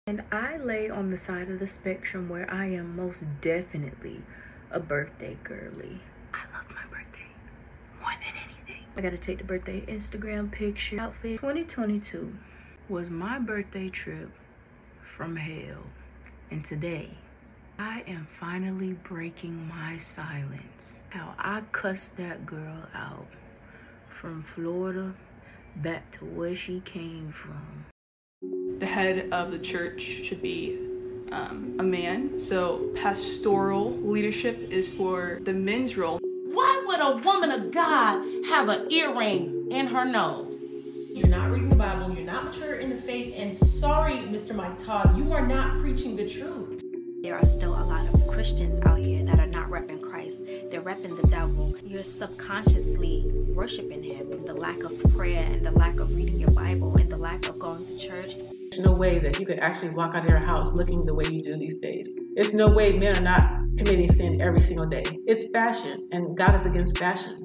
And I lay on the side of the spectrum where I am most definitely a birthday girly. I love my birthday more than anything. I gotta take the birthday Instagram picture outfit. 2022 was my birthday trip from hell. And today, I am finally breaking my silence. How I cussed that girl out from Florida back to where she came from. The head of the church should be a man. So pastoral leadership is for the men's role. Why would a woman of God have an earring in her nose? You're not reading the Bible, you're not mature in the faith, and sorry, Mr. Mike Todd, you are not preaching the truth. There are still a lot of Christians out here that are not repping Christ. They're repping the devil. You're subconsciously worshiping him. The lack of prayer and the lack of reading your Bible and the lack of going to church. There's no way that you could actually walk out of your house looking the way you do these days. There's no way men are not committing sin every single day. It's fashion, and God is against fashion.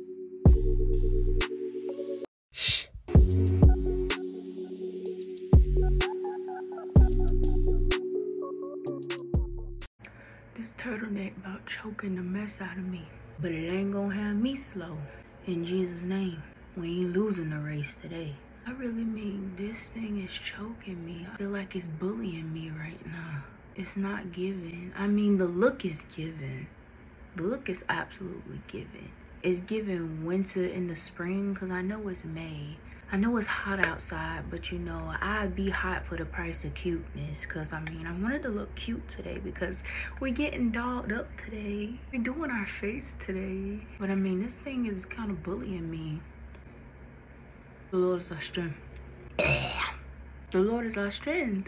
This turtleneck about choking the mess out of me. But it ain't gonna have me slow. In Jesus' name, we ain't losing the race today. I really mean, this thing is choking me. I feel like it's bullying me right now. It's not giving. I mean, the look is given. The look is absolutely given. It's given winter in the spring, because I know it's May. I know it's hot outside, but you know, I'd be hot for the price of cuteness. Because I mean, I wanted to look cute today because we're getting dolled up today. We're doing our face today. But I mean, this thing is kind of bullying me. The Lord is our strength. The Lord is our strength.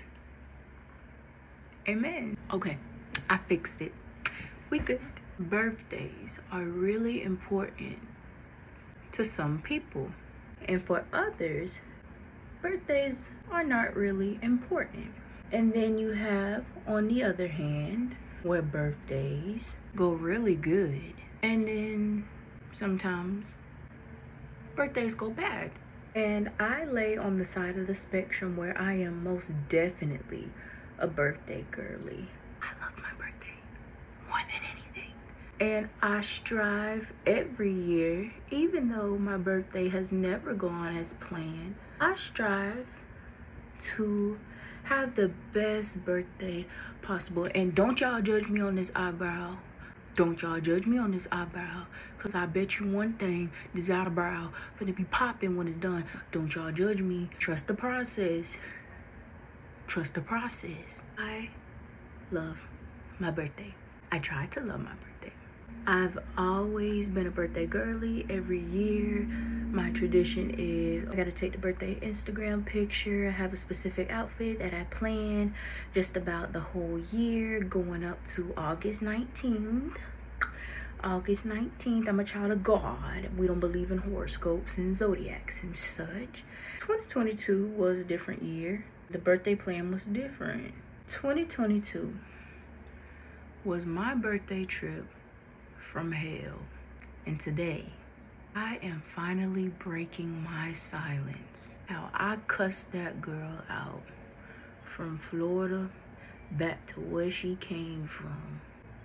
Amen. Okay, I fixed it. We good. Birthdays are really important to some people. And for others, birthdays are not really important. And then you have, on the other hand, where birthdays go really good. And then sometimes birthdays go bad. And I lay on the side of the spectrum where I am most definitely a birthday girly. I love my birthday more than anything. And I strive every year, even though my birthday has never gone as planned, I strive to have the best birthday possible. And don't y'all judge me on this eyebrow. Don't y'all judge me on this eyebrow, because I bet you one thing, this eyebrow finna be popping when it's done. Don't y'all judge me. Trust the process. Trust the process. I love my birthday. I try to love my birthday. I've always been a birthday girly. Every year, my tradition is I gotta take the birthday Instagram picture. I have a specific outfit that I plan just about the whole year going up to August 19th. August 19th, I'm a child of God. We don't believe in horoscopes and zodiacs and such. 2022 was a different year. The birthday plan was different. 2022 was my birthday trip from hell. And today, I am finally breaking my silence. How I cussed that girl out from Florida back to where she came from.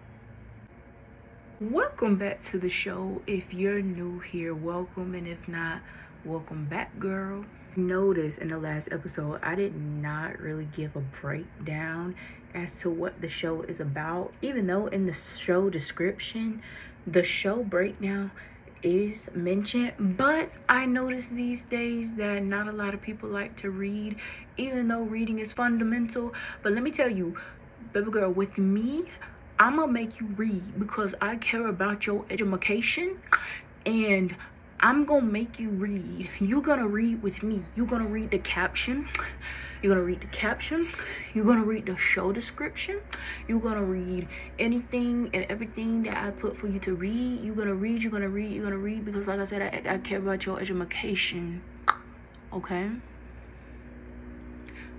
Welcome back to the show. If you're new here, welcome. And if not, welcome back, girl. Notice in the last episode, I did not really give a breakdown as to what the show is about, even though in the show description, the show breakdown is mentioned. But I notice these days that not a lot of people like to read, even though reading is fundamental. But let me tell you, baby girl, with me, I'm gonna make you read because I care about your education, and I'm gonna make you read. You're gonna read with me. You're gonna read the caption. You're gonna read the caption. You're gonna read the show description. You're gonna read anything and everything that I put for you to read. You're gonna read, you're gonna read, you're gonna read, because like I said, I care about your education. Okay?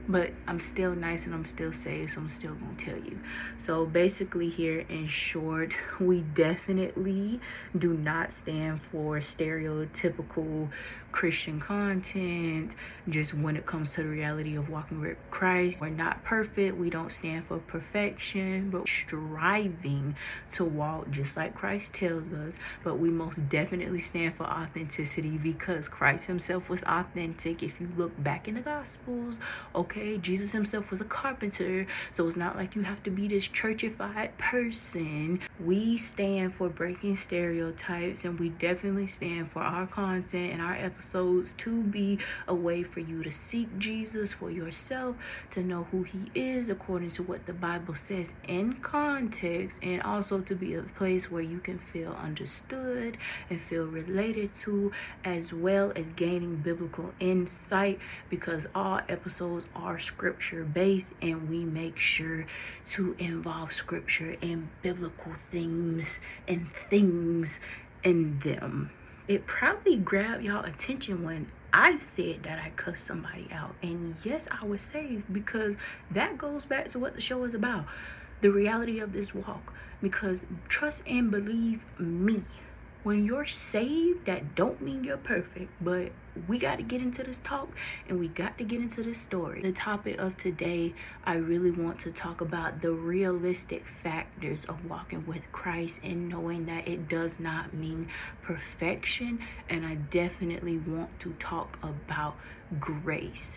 but I'm still nice and I'm still safe, so I'm still gonna tell you. So basically here in short, we definitely do not stand for stereotypical Christian content. Just when it comes to the reality of walking with Christ, we're not perfect. We don't stand for perfection, but striving to walk just like Christ tells us. But we most definitely stand for authenticity, because Christ himself was authentic. If you look back in the Gospels, okay, Jesus himself was a carpenter, so it's not like you have to be this churchified person. We stand for breaking stereotypes, and we definitely stand for our content and our episodes to be a way for you to seek Jesus for yourself, to know who he is according to what the Bible says in context, and also to be a place where you can feel understood and feel related to, as well as gaining biblical insight, because all episodes are scripture based, and we make sure to involve scripture and biblical themes and things in them. It probably grabbed y'all attention when I said that I cussed somebody out, and yes, I was saved, because that goes back to what the show is about, the reality of this walk. Because trust and believe me, when you're saved, that don't mean you're perfect. But we got to get into this talk, and we got to get into this story. The topic of today, I really want to talk about the realistic factors of walking with Christ, and knowing that it does not mean perfection. And I definitely want to talk about grace.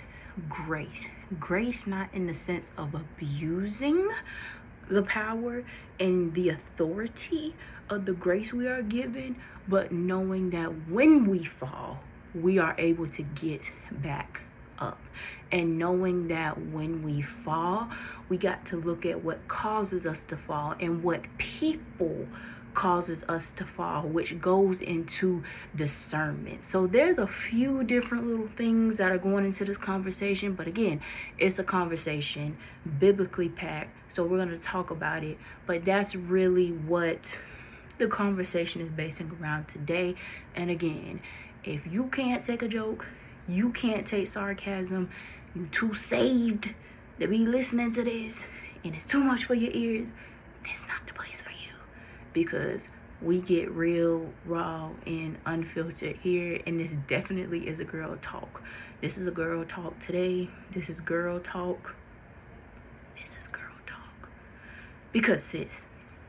Grace not in the sense of abusing the power and the authority of the grace we are given, but knowing that when we fall, we are able to get back up. And knowing that when we fall, we got to look at what causes us to fall and what people causes us to fall, which goes into discernment. So there's a few different little things that are going into this conversation, but again, it's a conversation, biblically packed, so we're going to talk about it. But that's really what the conversation is basing around today. And again, if you can't take a joke, you can't take sarcasm, you too saved to be listening to this, and it's too much for your ears, that's not the place for you. Because we get real, raw, and unfiltered here, and this definitely is a girl talk. This is a girl talk today. This is girl talk. This is girl talk. Because sis,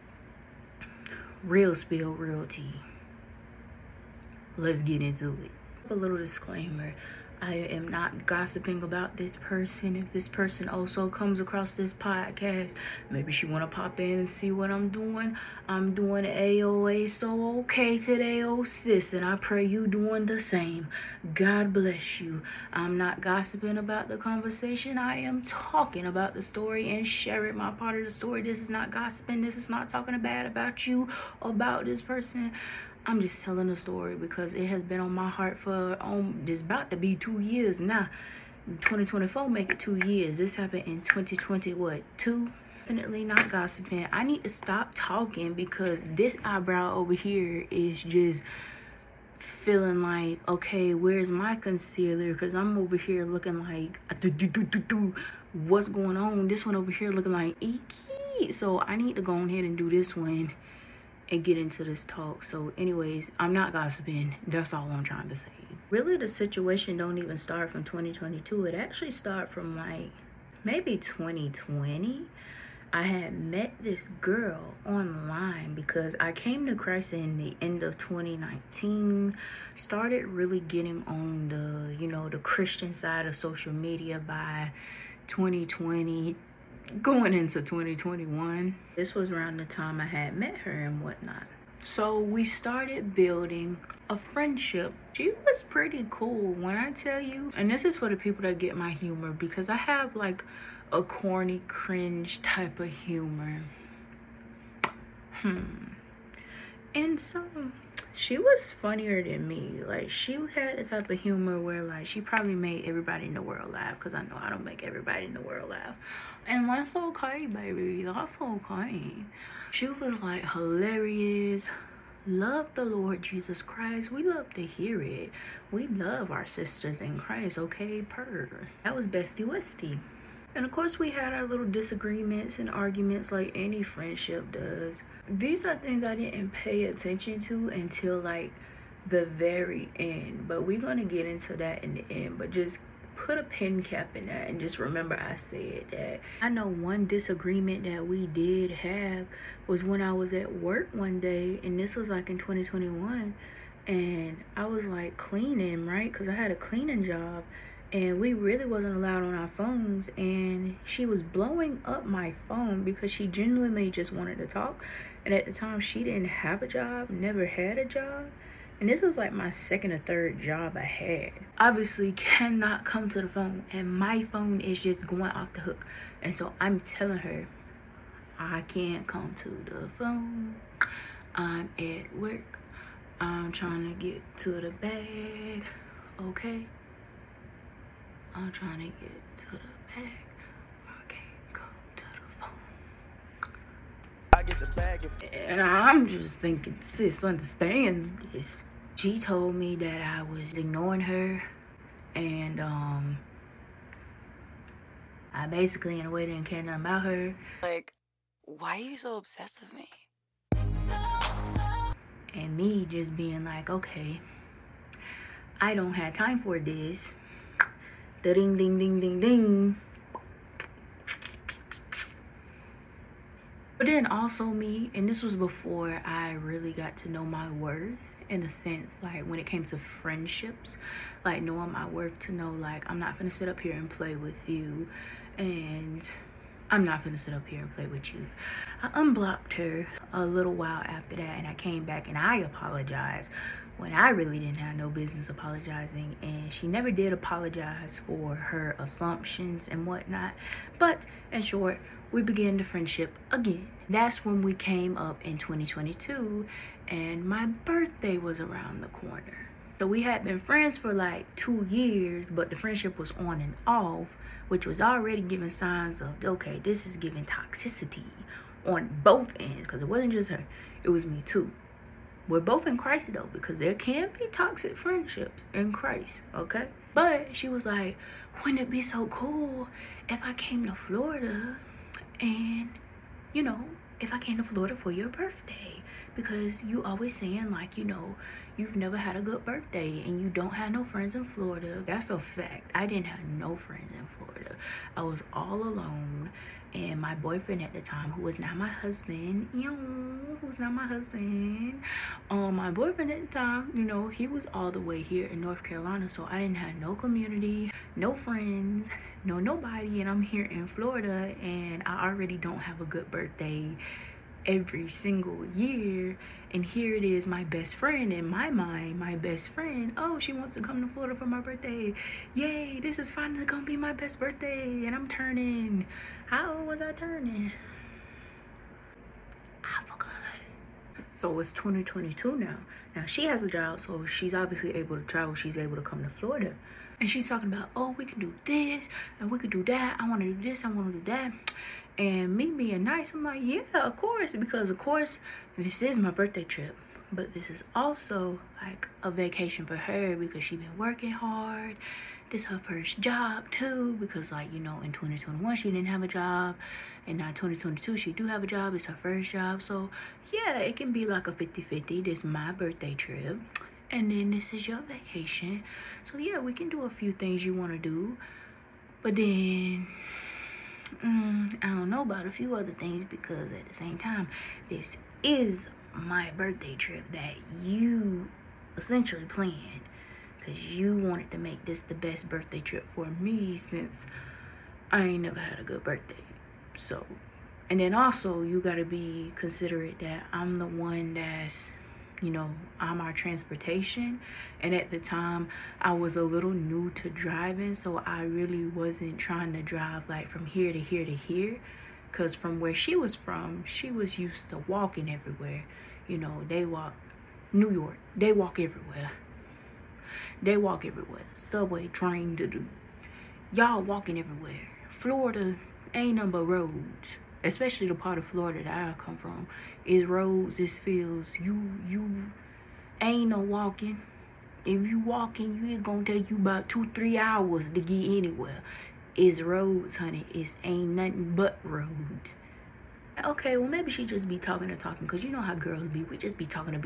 real spill, real tea. Let's get into it. A little disclaimer. I am not gossiping about this person. If this person also comes across this podcast, maybe she want to pop in and see what I'm doing. I'm doing AOA so okay today, oh sis, and I pray you doing the same. God bless you. I'm not gossiping about the conversation. I am talking about the story and sharing my part of the story. This is not gossiping. This is not talking bad about you or about this person. I'm just telling a story because it has been on my heart for this about to be 2 years now. 2024 make it 2 years. This happened in 2020, what, 2? Definitely not gossiping. I need to stop talking because this eyebrow over here is just feeling like, okay, where's my concealer? Because I'm over here looking like what's going on? This one over here looking like icky. So I need to go ahead and do this one and get into this talk. So anyways, I'm not gossiping. That's all I'm trying to say. Really, the situation don't even start from 2022. It actually started from like maybe 2020. I had met this girl online because I came to Christ in the end of 2019. Started really getting on the, you know, the Christian side of social media by 2020. Going into 2021. This was around the time I had met her and whatnot. So we started building a friendship. She was pretty cool when I tell you. And this is for the people that get my humor, because I have like a corny, cringe type of humor. And so she was funnier than me. Like, she had the type of humor where like she probably made everybody in the world laugh, because I know I don't make everybody in the world laugh, and that's okay, baby. That's okay. She was like hilarious. Love the Lord Jesus Christ. We love to hear it. We love our sisters in Christ, okay? That was Bestie Westie. And of course, we had our little disagreements and arguments like any friendship does. These are things I didn't pay attention to until like the very end. But we're going to get into that in the end. But just put a pin cap in that and just remember I said that. I know one disagreement that we did have was when I was at work one day. And this was like in 2021. And I was like cleaning, right? Because I had a cleaning job. And we really wasn't allowed on our phones, and she was blowing up my phone because she genuinely just wanted to talk. And at the time, she didn't have a job, never had a job, and this was like my second or third job I had. Obviously cannot come to the phone, and my phone is just going off the hook. And so I'm telling her, I can't come to the phone, I'm at work, I'm trying to get to the bag, okay? I'm trying to get to the bag. I can't go to the phone. I get the bag. And I'm just thinking, sis understands this. She told me that I was ignoring her. And I basically, in a way, didn't care nothing about her. Like, why are you so obsessed with me? And me just being like, okay, I don't have time for this. Ding, ding, ding, ding, ding. But then also me, and this was before I really got to know my worth, in a sense, like when it came to friendships, like knowing my worth, to know like I'm not gonna sit up here and play with you, and I'm not gonna sit up here and play with you. I unblocked her a little while after that, and I came back and I apologized when I really didn't have no business apologizing. And she never did apologize for her assumptions and whatnot. But in short, we began the friendship again. That's when we came up in 2022, and my birthday was around the corner. So we had been friends for like 2 years, but the friendship was on and off, which was already giving signs of, okay, this is giving toxicity on both ends, because it wasn't just her, it was me too. We're both in Christ though, because there can be toxic friendships in Christ, okay? But she was like, wouldn't it be so cool if I came to Florida and, you know, if I came to Florida for your birthday? Because you always saying like, you know, you've never had a good birthday and you don't have no friends in Florida. That's a fact. I didn't have no friends in Florida. I was all alone. And my boyfriend at the time, who was not my husband, my boyfriend at the time, you know, he was all the way here in North Carolina. So I didn't have no community, no friends, no nobody. And I'm here in Florida, and I already don't have a good birthday every single year. And here it is, my best friend, in my mind, my best friend, oh, she wants to come to Florida for my birthday. Yay, this is finally gonna be my best birthday. And I'm turning, how old was I turning? I forgot. So it's 2022 now. Now she has a job, so she's obviously able to travel. She's able to come to Florida. And she's talking about, oh, we can do this and we can do that. I want to do this, I want to do that. And me being nice, I'm like, yeah, of course. Because, of course, this is my birthday trip. But this is also, like, a vacation for her because she's been working hard. This is her first job, too. Because, like, you know, in 2021, she didn't have a job. And now 2022, she do have a job. It's her first job. So, yeah, it can be like a 50-50. This is my birthday trip. And then this is your vacation. So, yeah, we can do a few things you want to do. But then I don't know about a few other things, because at the same time, this is my birthday trip that you essentially planned, because you wanted to make this the best birthday trip for me, since I ain't never had a good birthday. So, and then also you got to be considerate that I'm the one that's, you know, I'm our transportation. And at the time, I was a little new to driving, so I really wasn't trying to drive like from here to here to here, because from where she was from, she was used to walking everywhere. You know, they walk, New York, they walk everywhere. They walk everywhere. Subway, train, y'all walking everywhere. Florida ain't nothing but roads. Especially the part of Florida that I come from, is roads, is fields. You ain't no walking. If you walking, it's gonna take you about 2-3 hours to get anywhere. is roads, honey. It's ain't nothing but roads. Okay, well, maybe she just be talking, because you know how girls be. We just be talking.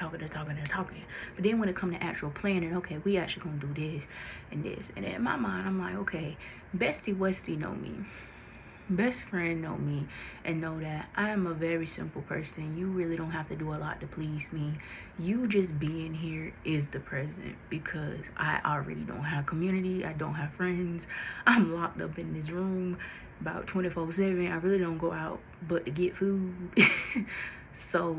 But then when it come to actual planning, okay, we actually gonna do this and this. And in my mind, I'm like, okay, Bestie Westie know me. Best friend know me and know that I am a very simple person. You really don't have to do a lot to please me. You just being here is the present, because I already don't have community. I don't have friends. I'm locked up in this room about 24/7. I really don't go out but to get food. So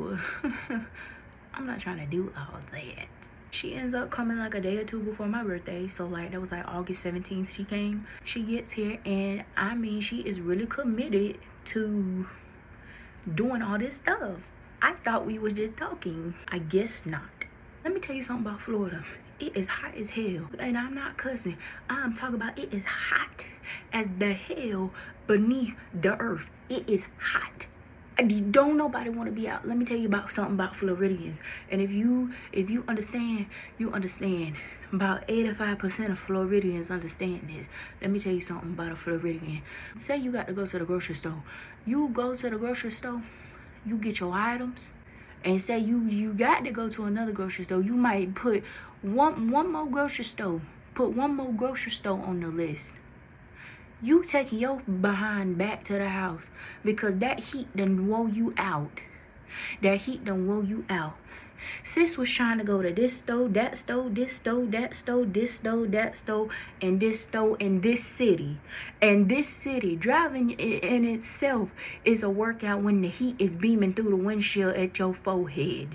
I'm not trying to do all that. She ends up coming like a day or two before my birthday. So like that was like August 17th she came. She gets here, and I mean, she is really committed to doing all this stuff. I thought we was just talking. I guess not. Let me tell you something about Florida. It is hot as hell. And I'm not cussing. I'm talking about it is hot as the hell beneath the earth. It is hot. Don't nobody want to be out. Let me tell you about something about Floridians. And if you understand, you understand. About 85% of Floridians understand this. Let me tell you something about a Floridian. Say you got to go to the grocery store. You go to the grocery store, you get your items, and say you got to go to another grocery store. You might put one more grocery store. Put one more grocery store on the list. You taking your behind back to the house, because that heat done wore you out. That heat done wore you out. Sis was trying to go to this store, that store, this store, that store, this store, that store, and this store in this city. And this city, driving in itself is a workout when the heat is beaming through the windshield at your forehead.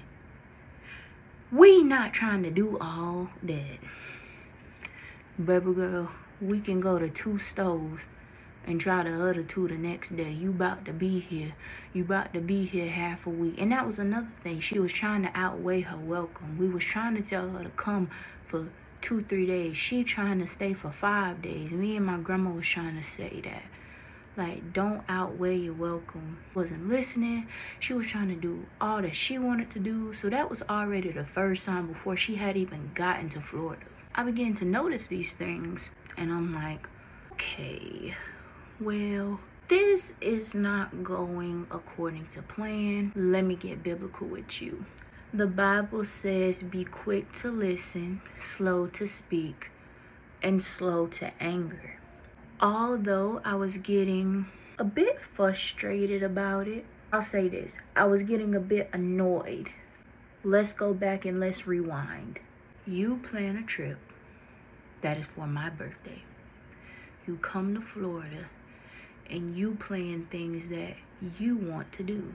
We not trying to do all that. Baby girl, we can go to 2 stores and try the other 2 the next day. You about to be here. You about to be here half a week. And that was another thing. She was trying to outweigh her welcome. We was trying to tell her to come for 2-3 days. She trying to stay for 5 days. Me and my grandma was trying to say that. Like, don't outweigh your welcome. Wasn't listening. She was trying to do all that she wanted to do. So that was already the first time before she had even gotten to Florida. I began to notice these things. And I'm like, okay, well, this is not going according to plan. Let me get biblical with you. The Bible says, be quick to listen, slow to speak, and slow to anger. Although I was getting a bit frustrated about it, I'll say this, I was getting a bit annoyed. Let's go back and let's rewind. You plan a trip that is for my birthday. You come to Florida and you plan things that you want to do.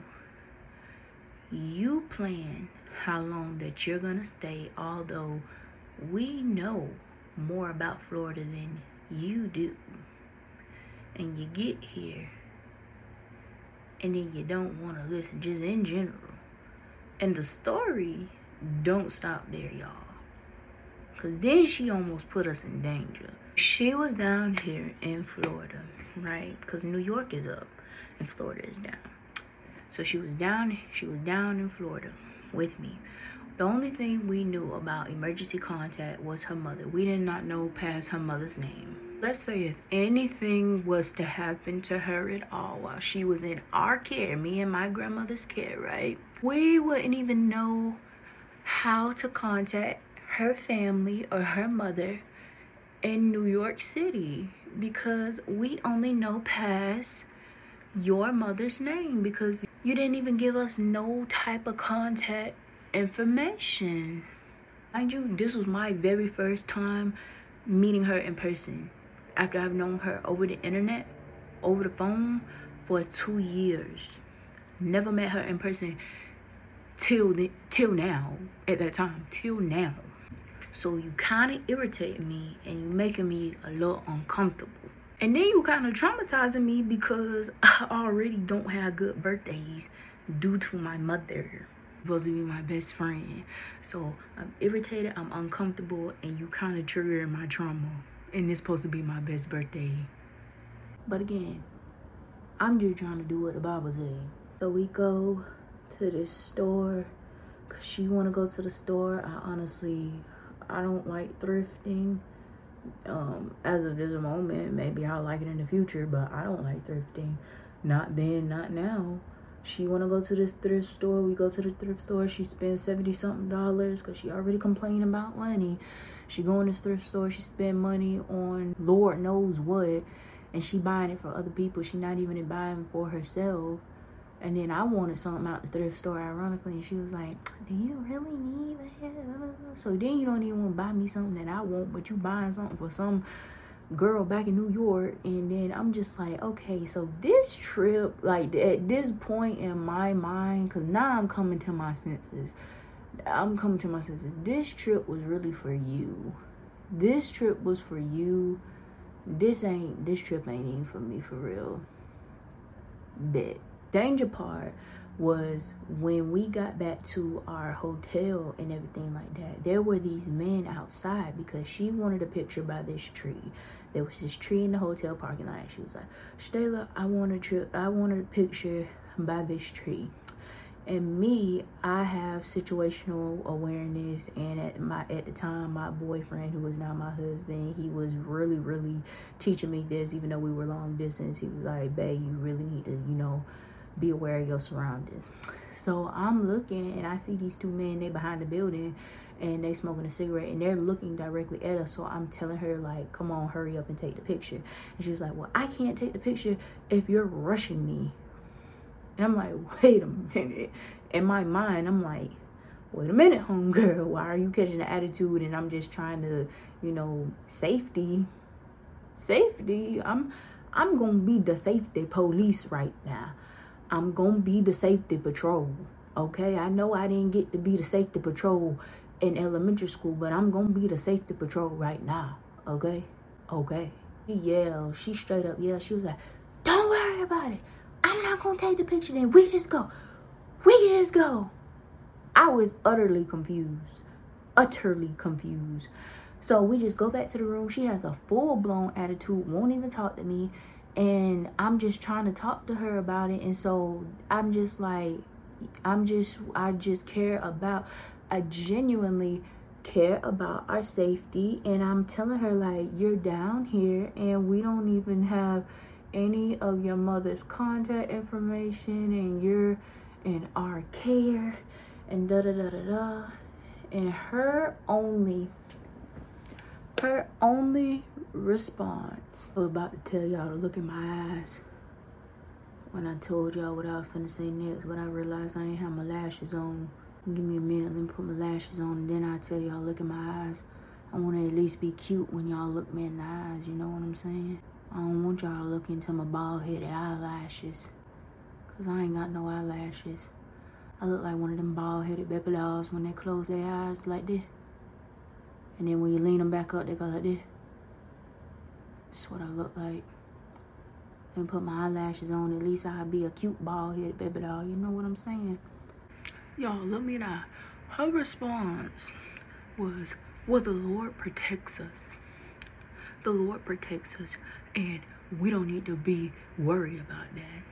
You plan how long that you're gonna stay, although we know more about Florida than you do. And you get here and then you don't want to listen, just in general. And the story don't stop there, y'all. Because then she almost put us in danger. She was down here in Florida, right? Because New York is up and Florida is down. So she was down in Florida with me. The only thing we knew about emergency contact was her mother. We did not know past her mother's name. Let's say if anything was to happen to her at all while she was in our care, me and my grandmother's care, right? We wouldn't even know how to contact her family or her mother in New York City, because we only know past your mother's name, because you didn't even give us no type of contact information. Mind you, this was my very first time meeting her in person after I've known her over the internet, over the phone for 2 years. Never met her in person till now, at that time, till now. So you kind of irritate me and you making me a little uncomfortable. And then you kind of traumatizing me because I already don't have good birthdays due to my mother. Supposed to be my best friend. So I'm irritated, I'm uncomfortable, and you kind of trigger my trauma. And it's supposed to be my best birthday. But again, I'm just trying to do what the Bible says. So we go to this store because she want to go to the store. I don't like thrifting. As of this moment, maybe I'll like it in the future, but I don't like thrifting. Not then, not now. She want to go to this thrift store. We go to the thrift store. She spends $70-something because she already complaining about money. She go in this thrift store. She spend money on Lord knows what. And she buying it for other people. She not even buying for herself. And then I wanted something out the thrift store, ironically. And she was like, do you really need that? So then you don't even want to buy me something that I want. But you buying something for some girl back in New York. And then I'm just like, okay, so this trip, like at this point in my mind, because now I'm coming to my senses. This trip was really for you. This trip was for you. This trip ain't even for me, for real. Bet. Danger part was when we got back to our hotel and everything like that. There were these men outside because she wanted a picture by this tree. There was this tree in the hotel parking lot. She was like, Stella, I want a picture by this tree. And me, I have situational awareness, and at the time, my boyfriend, who is now my husband, he was really, really teaching me this. Even though we were long distance, he was like, babe, you really need to, be aware of your surroundings. So I'm looking, and I see these two men, they behind the building, and they smoking a cigarette, and they're looking directly at us. So I'm telling her, like, come on, hurry up and take the picture. And she was like, well, I can't take the picture if you're rushing me. And I'm like, wait a minute. In my mind, I'm like, wait a minute, homegirl. Why are you catching the attitude? And I'm just trying to, safety. I'm going to be the safety police right now. I'm going to be the safety patrol. Okay? I know I didn't get to be the safety patrol in elementary school, but I'm going to be the safety patrol right now. Okay? Okay. She straight up yelled. She was like, don't worry about it. I'm not going to take the picture then. We can just go. I was utterly confused. So we just go back to the room. She has a full-blown attitude, won't even talk to me. And I'm just trying to talk to her about it. And so I'm just like, I genuinely care about our safety. And I'm telling her, like, you're down here and we don't even have any of your mother's contact information, and you're in our care, and da-da-da-da-da. And her only response, I was about to tell y'all to look in my eyes when I told y'all what I was finna say next, but I realized I ain't have my lashes on. Give me a minute, let me put my lashes on, and then I'll tell y'all look in my eyes. I want to at least be cute when y'all look me in the eyes, you know what I'm saying? I don't want y'all to look into my bald-headed eyelashes, because I ain't got no eyelashes. I look like one of them bald-headed baby dolls when they close their eyes like this. And then when you lean them back up, they go like this. That's what I look like. Then put my eyelashes on, at least I'll be a cute bald-headed baby doll. You know what I'm saying? Y'all, look me now. Her response was, well, the Lord protects us. The Lord protects us, and we don't need to be worried about that.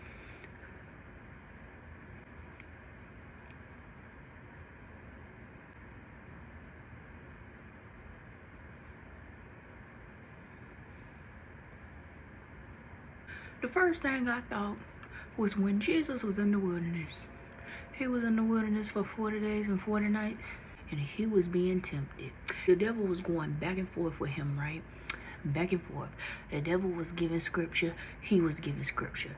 The first thing I thought was when Jesus was in the wilderness. He was in the wilderness for 40 days and 40 nights, and he was being tempted. The devil was going back and forth with him, right? Back and forth. The devil was giving scripture. He was giving scripture.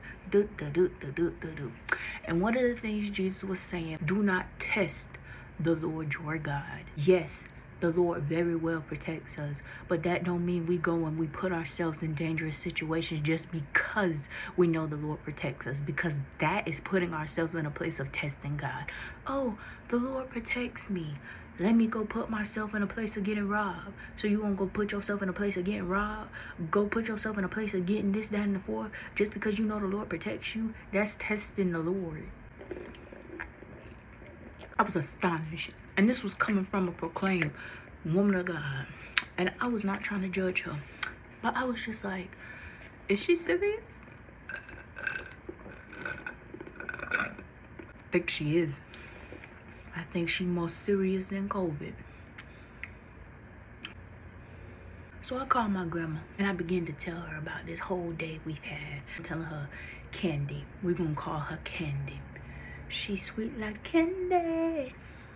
And one of the things Jesus was saying, do not test the Lord your God. Yes, the Lord very well protects us, but that don't mean we go and we put ourselves in dangerous situations just because we know the Lord protects us, because that is putting ourselves in a place of testing God. Oh, the Lord protects me. Let me go put myself in a place of getting robbed. So you gonna go put yourself in a place of getting robbed? Go put yourself in a place of getting this, that, and the fourth just because you know the Lord protects you? That's testing the Lord. I was astonished. And this was coming from a proclaimed woman of God. And I was not trying to judge her. But I was just like, is she serious? I think she is. I think she's more serious than COVID. So So I called my grandma and I began to tell her about this whole day we've had. I'm telling her, Candy. We're gonna call her Candy. She's sweet like candy.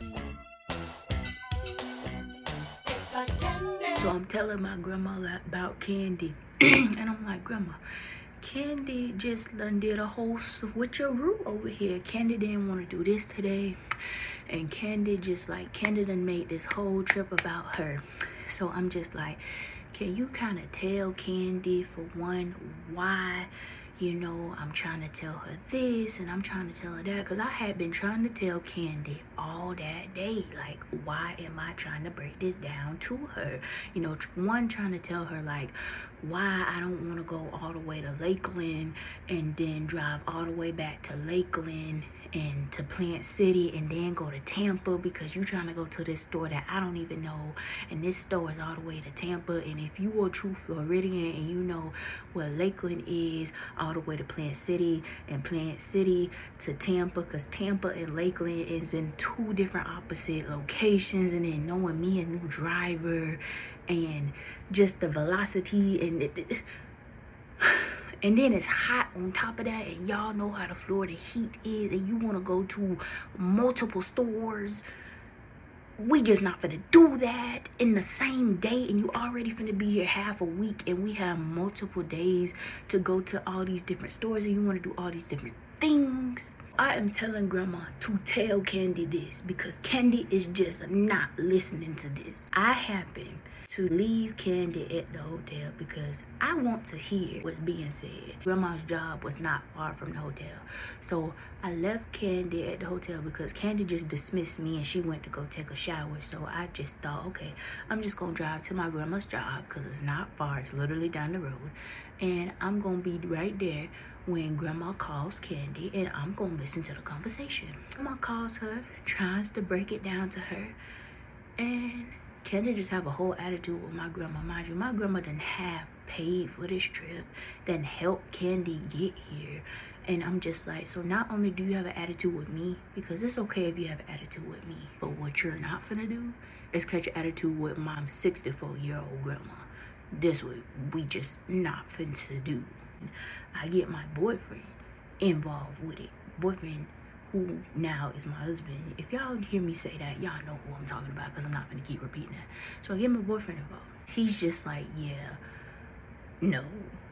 So I'm telling my grandma about Candy. And I'm like, Grandma, Candy just done did a whole switcheroo over here. Candy didn't want to do this today. And Candy done made this whole trip about her. So I'm just like, can you kind of tell Candy, for one, why, you know, I'm trying to tell her this and I'm trying to tell her that? Because I had been trying to tell Candy all that day, like, why am I trying to break this down to her? You know, one, trying to tell her, like, why I don't want to go all the way to Lakeland and then drive all the way back to Lakeland and to Plant City and then go to Tampa, because you trying to go to this store that I don't even know, and this store is all the way to Tampa. And if you are a true Floridian and you know where Lakeland is, all the way to Plant City, and Plant City to Tampa, because Tampa and Lakeland is in two different opposite locations. And then knowing me, a new driver, and just the velocity and then it's hot on top of that, and y'all know how the Florida heat is, and you want to go to multiple stores. We just not finna do that in the same day, and you already finna be here half a week, and we have multiple days to go to all these different stores, and you want to do all these different things. I am telling Grandma to tell Candy this, because Candy is just not listening to this. I happen to leave Candy at the hotel because I want to hear what's being said. Grandma's job was not far from the hotel. So I left Candy at the hotel because Candy just dismissed me and she went to go take a shower. So I just thought, okay, I'm just gonna drive to my grandma's job because it's not far, it's literally down the road. And I'm gonna be right there when Grandma calls Candy, and I'm gonna listen to the conversation. Grandma calls her, tries to break it down to her, and Candy just have a whole attitude with my grandma. Mind you, my grandma didn't have paid for this trip, then helped Candy get here. And I'm just like, so not only do you have an attitude with me, because it's okay if you have an attitude with me, but what you're not finna do is catch an attitude with my 64-year-old grandma. This way, we just not finna do. I get my boyfriend involved with it. Boyfriend who now is my husband. If y'all hear me say that, y'all know who I'm talking about, because I'm not gonna keep repeating that. So I get my boyfriend involved. He's just like, yeah, no,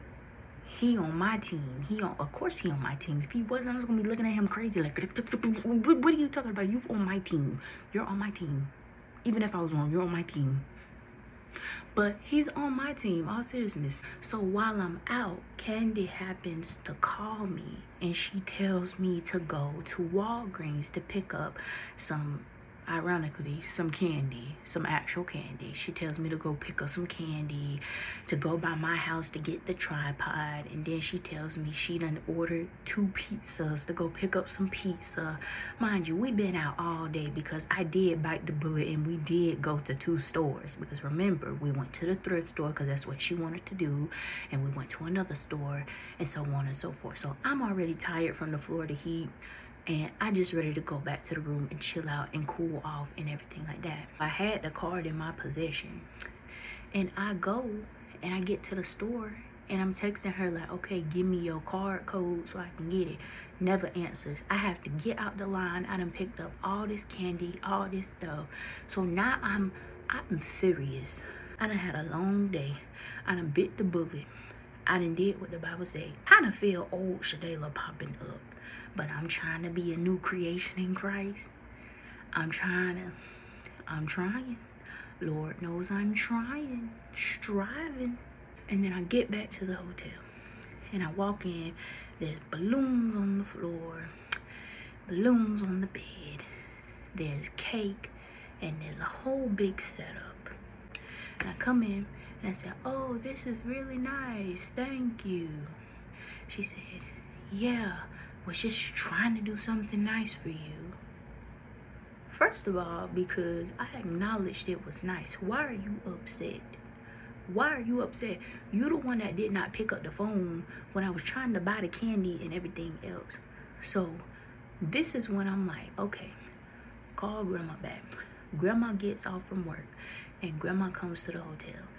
he on my team. Of course he on my team. If he wasn't, I was gonna be looking at him crazy like, what are you talking about? You on my team. You're on my team. Even if I was wrong, you're on my team. But he's on my team, all seriousness. So while I'm out, Candy happens to call me, and she tells me to go to Walgreens to pick up some, ironically, some candy, some actual candy. She tells me to go pick up some candy, to go by my house to get the tripod, and then she tells me she done ordered 2 pizzas to go pick up some pizza. Mind you, we've been out all day because I did bite the bullet and we did go to 2 stores, because remember, we went to the thrift store because that's what she wanted to do, and we went to another store, and so on and so forth. So I'm already tired from the Florida heat, and I just ready to go back to the room and chill out and cool off and everything like that. I had the card in my possession, and I go and I get to the store, and I'm texting her like, okay, give me your card code so I can get it. Never answers. I have to get out the line. I done picked up all this candy, all this stuff. So now I'm furious. I done had a long day. I done bit the bullet. I done did what the Bible say. Kind of feel old Shadayla popping up, but I'm trying to be a new creation in Christ. I'm trying. Lord knows I'm trying, striving. And then I get back to the hotel, and I walk in. There's balloons on the floor, balloons on the bed. There's cake, and there's a whole big setup. And I come in, and I said, oh, this is really nice, thank you. She said, yeah, was just trying to do something nice for you. First of all, because I acknowledged it was nice, why are you upset? Why are you upset? You're the one that did not pick up the phone when I was trying to buy the candy and everything else. So this is when I'm like, okay, call Grandma back. Grandma gets off from work, and Grandma comes to the hotel.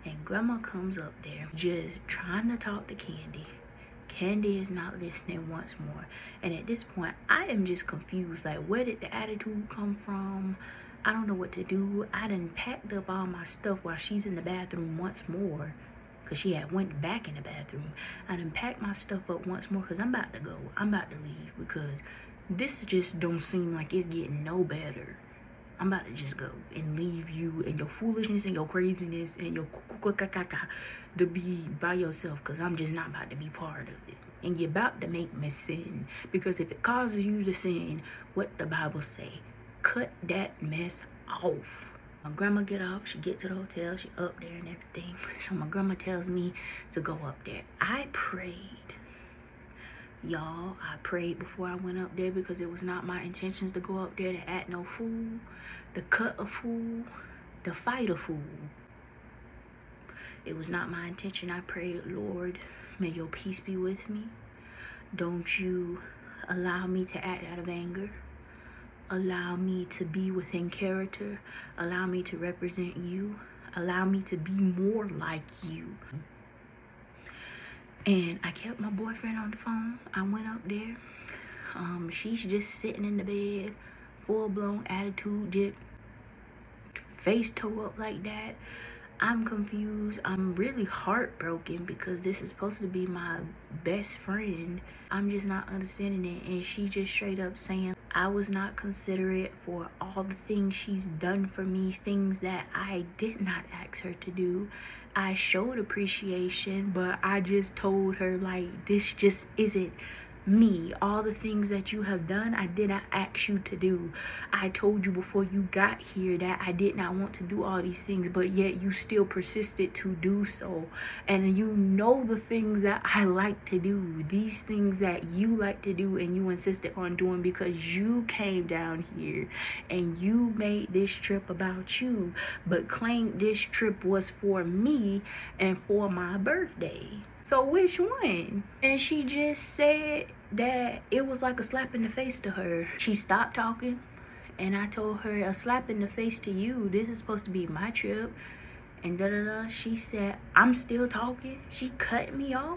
And grandma comes up there just trying to talk to Candy. Candy is not listening once more. And at this point, I am just confused. Like, where did the attitude come from? I don't know what to do. I done packed up all my stuff while she's in the bathroom once more, because she had went back in the bathroom. I done packed my stuff up once more because I'm about to go. I'm about to leave because this just don't seem like it's getting no better. I'm about to just go and leave you and your foolishness and your craziness and your to be by yourself, because I'm just not about to be part of it. And you're about to make me sin, because if it causes you to sin, what the Bible say? Cut that mess off. My grandma get off, she get to the hotel, she up there and everything. So my grandma tells me to go up there. I prayed. Y'all, I prayed before I went up there, because it was not my intentions to go up there to act no fool, to cut a fool, to fight a fool. It was not my intention. I prayed, Lord, may your peace be with me. Don't you allow me to act out of anger. Allow me to be within character. Allow me to represent you. Allow me to be more like you. And I kept my boyfriend on the phone. I went up there. She's just sitting in the bed, full-blown attitude, just face toe up like that. I'm confused. I'm really heartbroken, because this is supposed to be my best friend. I'm just not understanding it. And she just straight up saying I was not considerate for all the things she's done for me, things that I did not ask her to do. I showed appreciation, but I just told her, like, this just isn't me. All the things that you have done, I did not ask you to do. I told you before you got here that I did not want to do all these things, but yet you still persisted to do so. And you know the things that I like to do, these things that you like to do, and you insisted on doing because you came down here and you made this trip about you, but claimed this trip was for me and for my birthday. So which one? And she just said that it was like a slap in the face to her. She stopped talking, and I told her, a slap in the face to you? This is supposed to be my trip. And da-da-da. She said, I'm still talking. She cut me off.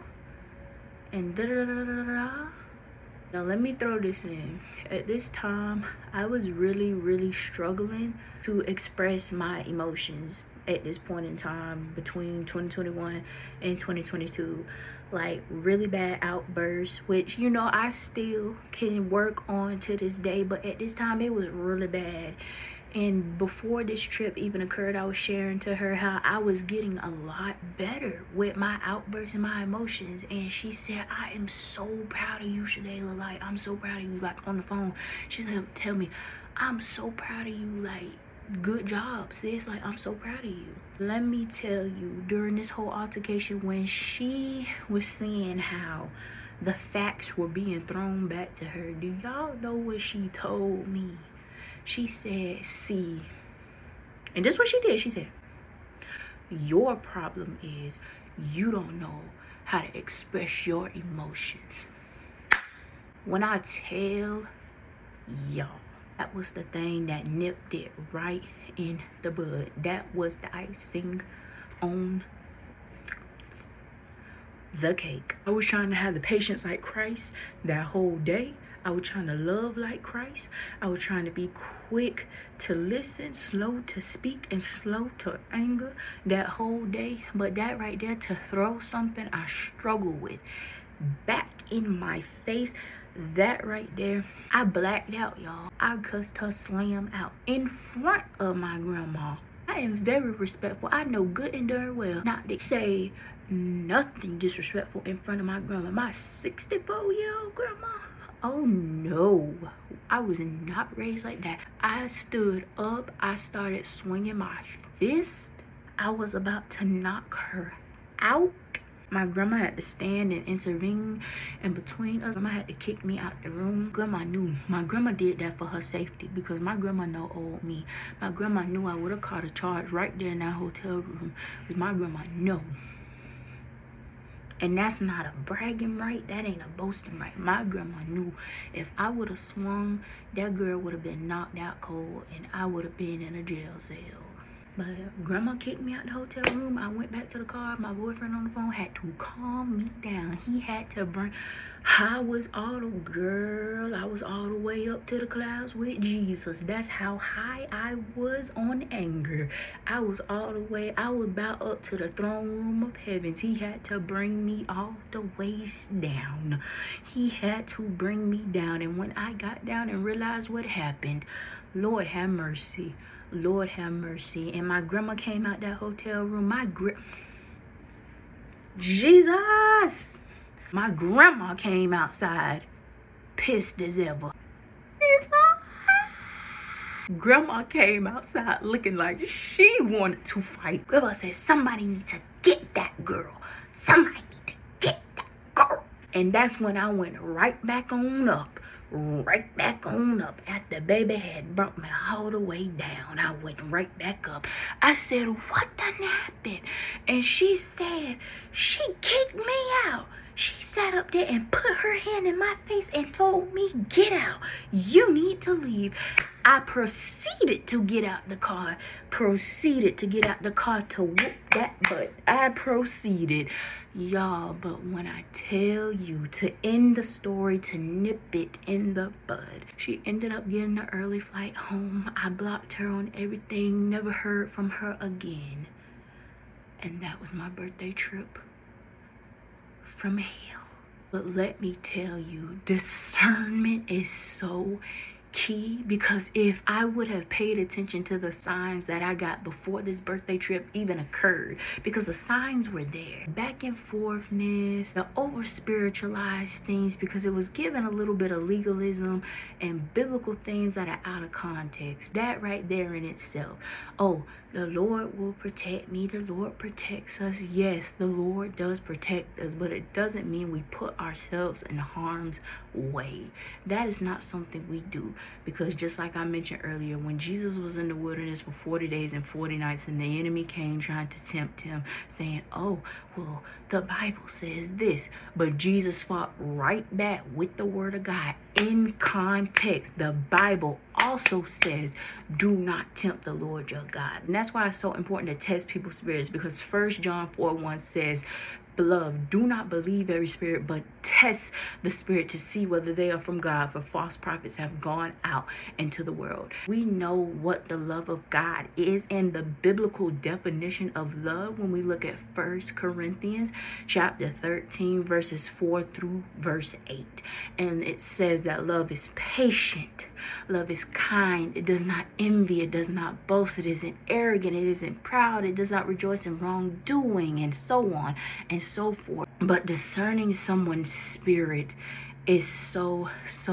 And da-da-da-da-da-da. Now let me throw this in. At this time, I was really struggling to express my emotions at this point in time between 2021 and 2022. Like, really bad outbursts, which, you know, I still can work on to this day, but at this time it was really bad. And before this trip even occurred, I was sharing to her how I was getting a lot better with my outbursts and my emotions. And she said, I am so proud of you, Shadayla. Like, I'm so proud of you. Like, on the phone, she said, tell me, I'm so proud of you. Like, good job, sis. Like, I'm so proud of you. Let me tell you, during this whole altercation, when she was seeing how the facts were being thrown back to her, do y'all know what she told me? She said, see, and this is what she did. She said, your problem is you don't know how to express your emotions. When I tell y'all, that was the thing that nipped it right in the bud. That was the icing on the cake. I was trying to have the patience like Christ that whole day. I was trying to love like Christ. I was trying to be quick to listen, slow to speak, and slow to anger that whole day. But that right there, to throw something I struggle with back in my face, that right there, I blacked out, y'all. I cussed her slam out in front of my grandma. I am very respectful. I know good and darn well not to say nothing disrespectful in front of my grandma. My 64-year-old grandma. Oh no, I was not raised like that. I stood up, I started swinging my fist. I was about to knock her out. My grandma had to stand and intervene in between us. Grandma had to kick me out the room. Grandma knew. My grandma did that for her safety, because my grandma know old me. My grandma knew I would have caught a charge right there in that hotel room, because my grandma know. And that's not a bragging right. That ain't a boasting right. My grandma knew if I would have swung, that girl would have been knocked out cold, and I would have been in a jail cell. But grandma kicked me out the hotel room. I went back to the car. My boyfriend on the phone had to calm me down. He had to bring. I was all the way up to the clouds with Jesus. That's how high I was on anger. I was about up to the throne room of heavens. He had to bring me all the ways down. He had to bring me down. And when I got down and realized what happened, Lord have mercy. Lord have mercy. And my grandma came out that hotel room. Jesus! My grandma came outside pissed as ever. Grandma came outside looking like she wanted to fight. Grandma said, somebody needs to get that girl. Somebody need to get that girl. And that's when I went right back on up. After baby had brought me all the way down, I went right back up. I said, what done happened? And she said, she kicked me out. She sat up there and put her hand in my face and told me, get out. You need to leave. I proceeded to get out the car. To whoop that butt. I proceeded. Y'all, but when I tell you to end the story, to nip it in the bud, she ended up getting an early flight home. I blocked her on everything. Never heard from her again. And that was my birthday trip from hell. But let me tell you, discernment is so key, because if I would have paid attention to the signs that I got before this birthday trip even occurred, because the signs were there, back and forthness, the over spiritualized things, because it was given a little bit of legalism and biblical things that are out of context. That right there in itself. Oh, the Lord will protect me. The Lord protects us. Yes, the Lord does protect us, but it doesn't mean we put ourselves in harm's way. That is not something we do, because just like I mentioned earlier, when Jesus was in the wilderness for 40 days and 40 nights and the enemy came trying to tempt him, saying, oh, well, the Bible says this, but Jesus fought right back with the word of God in context. The Bible also says, do not tempt the Lord your God. And that's why it's so important to test people's spirits, because 1 John 4:1 says, beloved, do not believe every spirit, but test the spirit to see whether they are from God, for false prophets have gone out into the world. We know what the love of God is and the biblical definition of love when we look at 1 Corinthians chapter 13 verses 4 through verse 8. And it says that love is patient, love is kind, it does not envy, it does not boast, it isn't arrogant, it isn't proud, it does not rejoice in wrongdoing, and so on and so forth. But discerning someone's spirit is so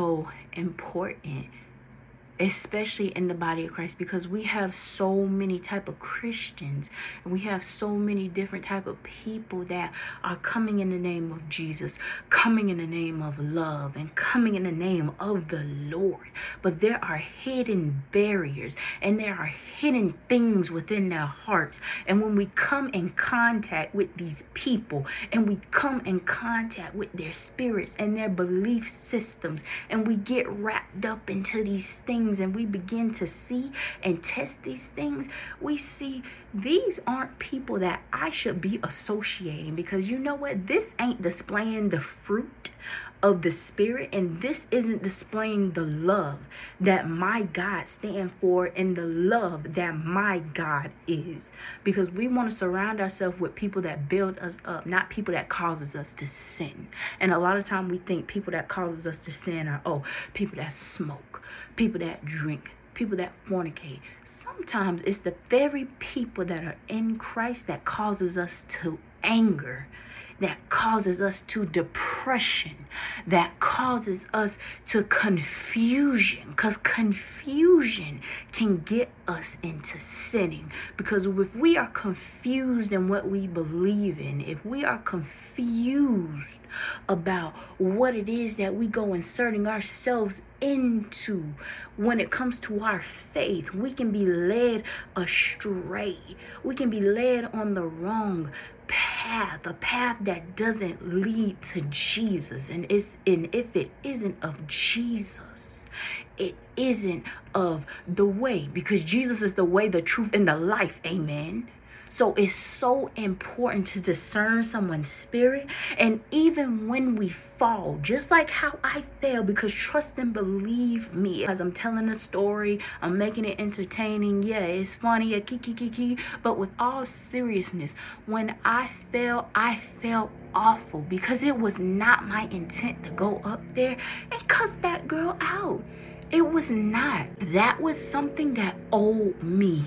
important, especially in the body of Christ, because we have so many type of Christians and we have so many different type of people that are coming in the name of Jesus, coming in the name of love, and coming in the name of the Lord. But there are hidden barriers and there are hidden things within their hearts. And when we come in contact with these people and we come in contact with their spirits and their belief systems, and we get wrapped up into these things and we begin to see and test these things, we see these aren't people that I should be associating, because you know what? This ain't displaying the fruit of the Spirit, and this isn't displaying the love that my God stands for and the love that my God is. Because we want to surround ourselves with people that build us up, not people that causes us to sin. And a lot of time we think people that causes us to sin are, people that smoke, people that drink, people that fornicate. Sometimes it's the very people that are in Christ that causes us to anger, that causes us to depression, that causes us to confusion, because confusion can get us into sinning. Because if we are confused in what we believe in, if we are confused about what it is that we go inserting ourselves into when it comes to our faith, we can be led astray. We can be led on the wrong path, a path that doesn't lead to Jesus. And if it isn't of Jesus, it isn't of the way, because Jesus is the way, the truth, and the life. Amen. So it's so important to discern someone's spirit. And even when we fall, just like how I fell, because trust and believe me, as I'm telling a story, I'm making it entertaining. Yeah, it's funny, yeah, kiki. But with all seriousness, when I fell awful, because it was not my intent to go up there and cuss that girl out. It was not. That was something that old me,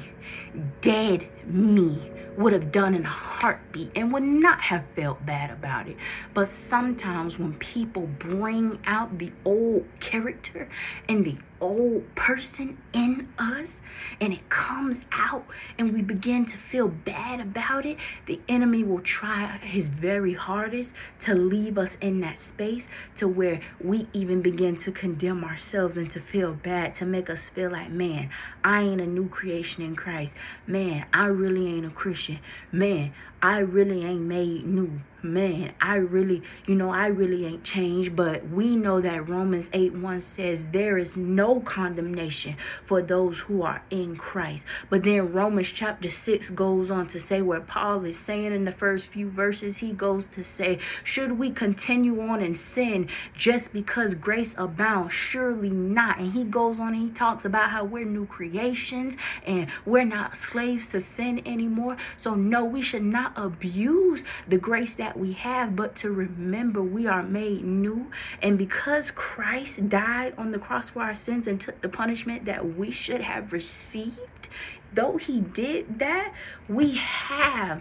dead me, would have done in a heartbeat and would not have felt bad about it. But sometimes when people bring out the old character and the old person in us, and it comes out and we begin to feel bad about it, the enemy will try his very hardest to leave us in that space to where we even begin to condemn ourselves and to feel bad, to make us feel like, man, I ain't a new creation in Christ. Man, I really ain't a Christian. Man, I really ain't made new. Man, I really ain't changed. But we know that Romans 8:1 says there is no condemnation for those who are in Christ. But then Romans chapter 6 goes on to say, where Paul is saying in the first few verses, he goes to say, should we continue on in sin just because grace abounds? Surely not. And he goes on and he talks about how we're new creations and we're not slaves to sin anymore. So no, we should not abuse the grace that we have, but to remember we are made new. And because Christ died on the cross for our sins and took the punishment that we should have received, though he did that, we have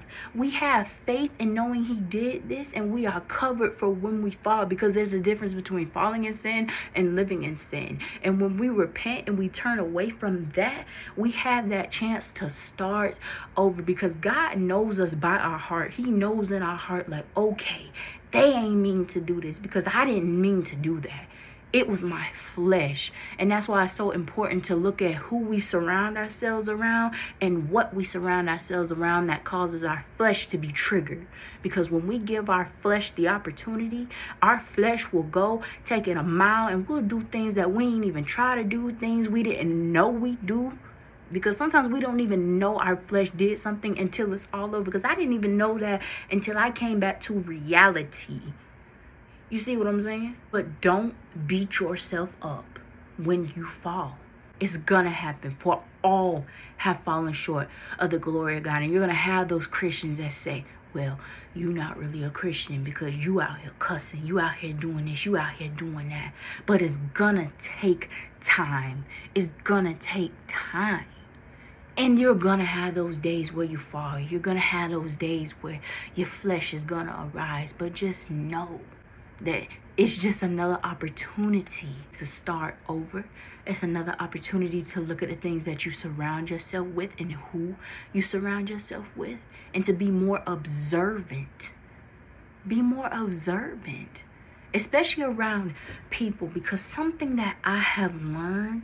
faith in knowing he did this, and we are covered for when we fall, because there's a difference between falling in sin and living in sin. And when we repent and we turn away from that, we have that chance to start over, because God knows us by our heart. He knows in our heart, like, okay, they ain't mean to do this, because I didn't mean to do that. It was my flesh. And that's why it's so important to look at who we surround ourselves around and what we surround ourselves around that causes our flesh to be triggered. Because when we give our flesh the opportunity, our flesh will go take it a mile, and we'll do things that we ain't even try to do, things we didn't know we do. Because sometimes we don't even know our flesh did something until it's all over. Because I didn't even know that until I came back to reality. You see what I'm saying? But don't beat yourself up when you fall. It's gonna happen. For all have fallen short of the glory of God. And you're gonna have those Christians that say, well, you're not really a Christian because you out here cussing, you out here doing this, you out here doing that. But it's gonna take time. It's gonna take time. And you're gonna have those days where you fall. You're gonna have those days where your flesh is gonna arise. But just know that it's just another opportunity to start over. It's another opportunity to look at the things that you surround yourself with and who you surround yourself with, and to be more observant. Be more observant, especially around people, because something that I have learned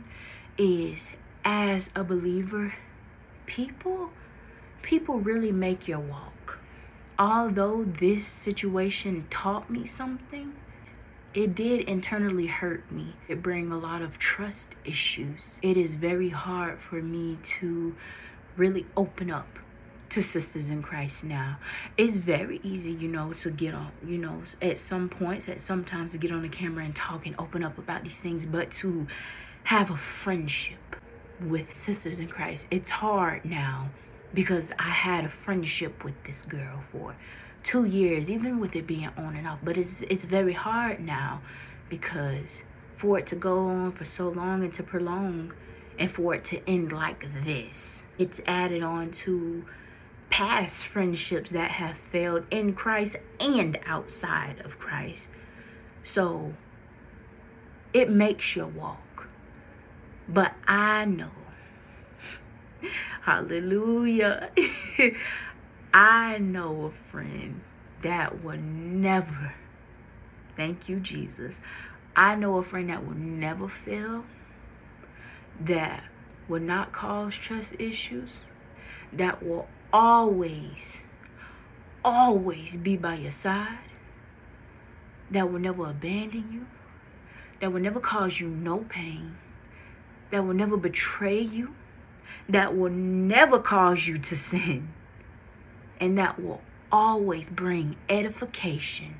is, as a believer, people really make your walk. Although this situation taught me something, it did internally hurt me. It brings a lot of trust issues. It is very hard for me to really open up to sisters in Christ now. It's very easy, to get on, at some times to get on the camera and talk and open up about these things, but to have a friendship with sisters in Christ, it's hard now. Because I had a friendship with this girl for 2 years, even with it being on and off. But it's very hard now, because for it to go on for so long and to prolong, and for it to end like this, it's added on to past friendships that have failed in Christ and outside of Christ. So it makes your walk. But I know, hallelujah, I know a friend that will never, thank you, Jesus, I know a friend that will never fail, that will not cause trust issues, that will always be by your side, that will never abandon you, that will never cause you no pain, that will never betray you, that will never cause you to sin, and that will always bring edification,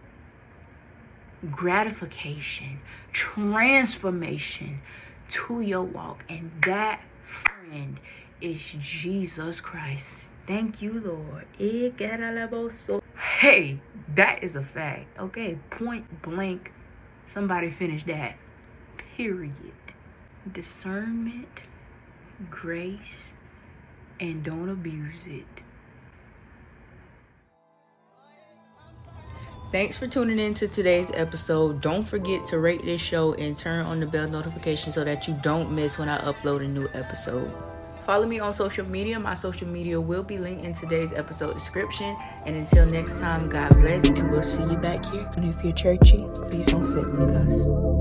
gratification, transformation to your walk. And that friend is Jesus Christ. Thank you, Lord. Hey, that is a fact. Okay, point blank. Somebody finish that. Period. Discernment, grace, and don't abuse it. Thanks for tuning in to today's episode. Don't forget to rate this show and turn on the bell notification so that you don't miss when I upload a new episode. Follow me on social media. My social media will be linked in today's episode description. And until next time, God bless, and we'll see you back here. And if you're churchy, please don't sit with us.